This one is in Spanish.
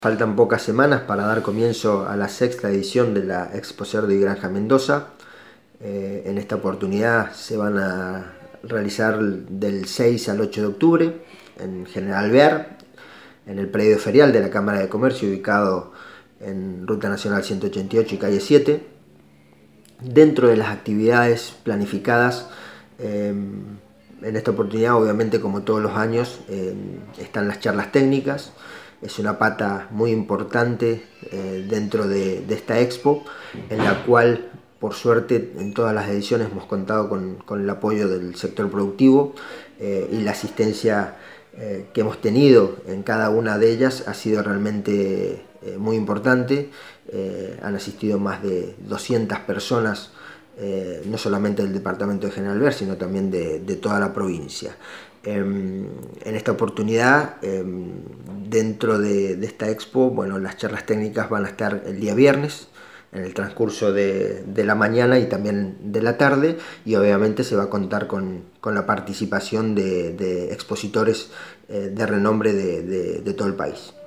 Faltan pocas semanas para dar comienzo a la sexta edición de la Expo Cerdo y Granja Mendoza. En esta oportunidad se van a realizar del 6 al 8 de octubre en General Alvear, en el predio ferial de la Cámara de Comercio, ubicado en Ruta Nacional 188 y calle 7. Dentro de las actividades planificadas, en esta oportunidad, obviamente como todos los años, están las charlas técnicas. Es una pata muy importante dentro de esta expo, en la cual, por suerte, en todas las ediciones hemos contado con el apoyo del sector productivo, y la asistencia que hemos tenido en cada una de ellas ha sido realmente muy importante. Han asistido más de 200 personas, no solamente del departamento de General Alvear, sino también de toda la provincia. En esta oportunidad, dentro de esta expo, bueno, las charlas técnicas van a estar el día viernes, en el transcurso de la mañana y también de la tarde, y obviamente se va a contar con la participación de expositores de renombre de todo el país.